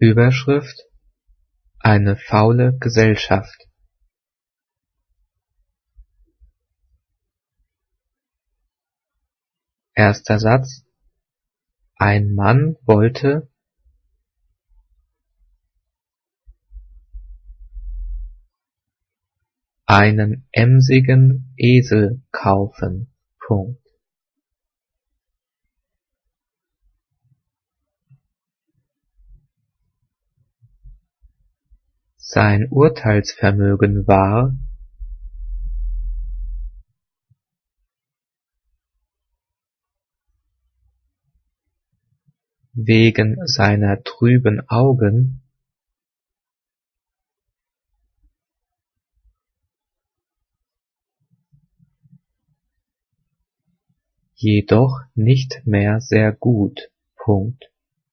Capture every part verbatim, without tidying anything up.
Überschrift: Eine faule Gesellschaft. Erster Satz: Ein Mann wollte einen emsigen Esel kaufen. Punkt. Sein Urteilsvermögen war wegen seiner trüben Augen jedoch nicht mehr sehr gut. Punkt.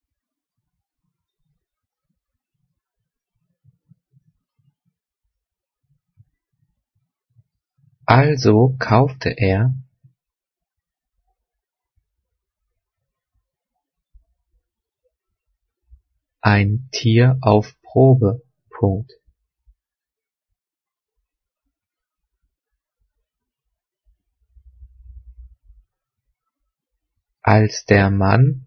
Also kaufte er ein Tier auf Probe. Punkt. Als der Mann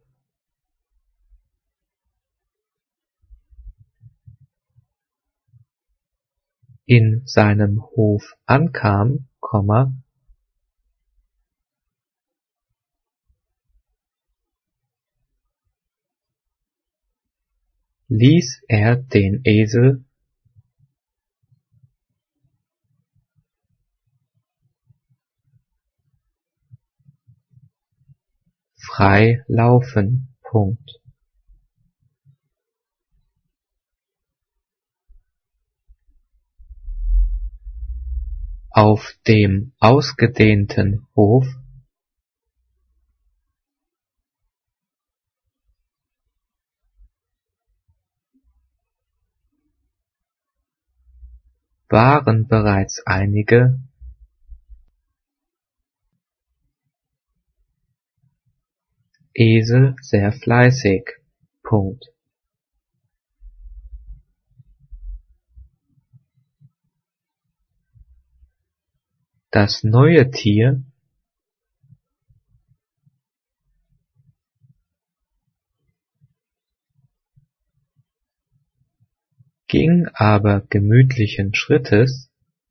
in seinem Hof ankam, ließ er den Esel frei laufen. Punkt. Auf dem ausgedehnten Hof waren bereits einige Esel sehr fleißig. Punkt. Das neue Tier ging aber gemütlichen Schrittes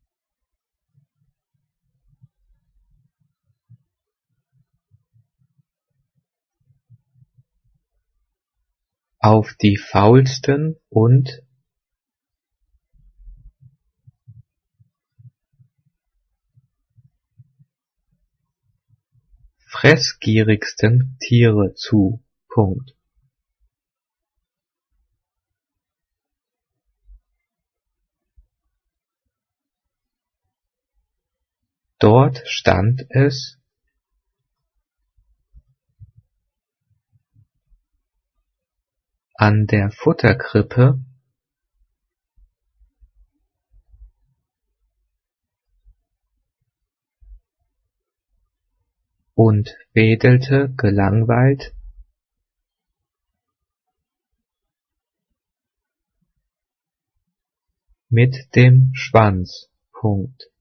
auf die faulsten und fressgierigsten Tiere zu. Punkt. Dort stand es an der Futterkrippe und wedelte gelangweilt mit dem Schwanz. Punkt.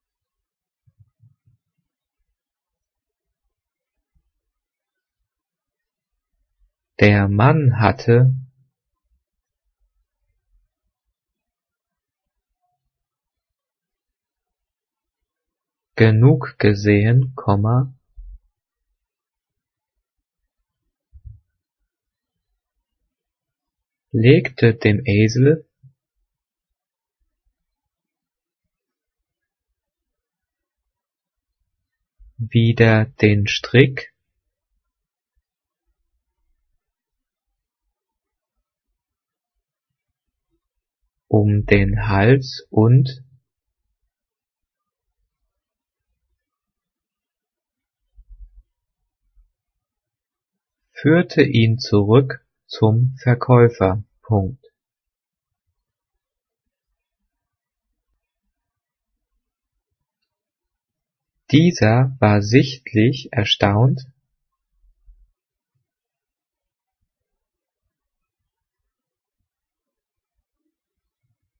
Der Mann hatte genug gesehen, legte dem Esel wieder den Strick um den Hals und führte ihn zurück zum Verkäufer. Punkt. Dieser war sichtlich erstaunt,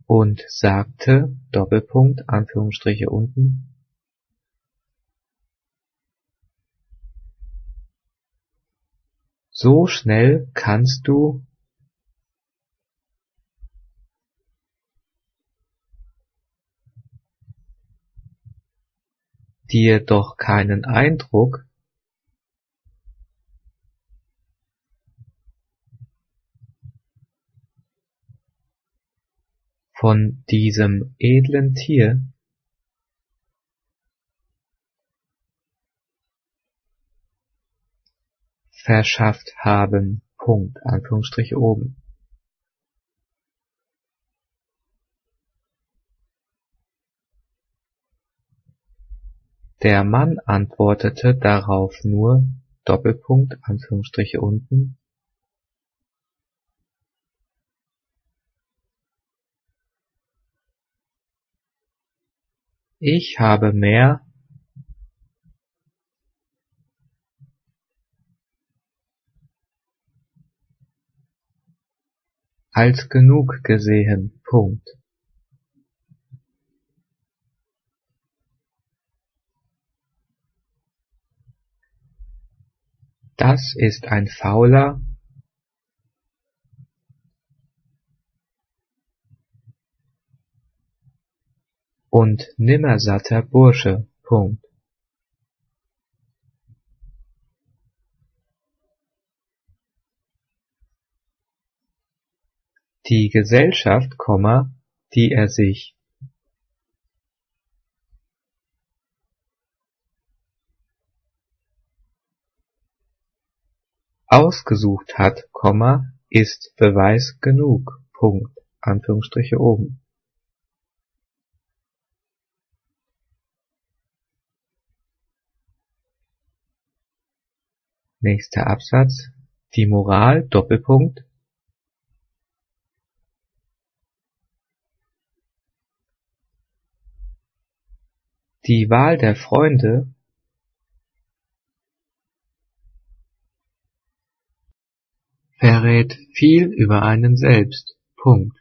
und sagte, Doppelpunkt, Anführungsstriche unten, so schnell kannst du dir doch keinen Eindruck von diesem edlen Tier verschafft haben, Punkt, Anführungsstrich oben. Der Mann antwortete darauf nur, Doppelpunkt, Anführungsstriche unten, ich habe mehr als genug gesehen, Punkt. Das ist ein fauler und nimmersatter Bursche, Punkt. Die Gesellschaft, die er sich ausgesucht hat, ist Beweis genug, Punkt, Anführungsstriche oben. Nächster Absatz, die Moral, Doppelpunkt, die Wahl der Freunde verrät viel über einen selbst, Punkt.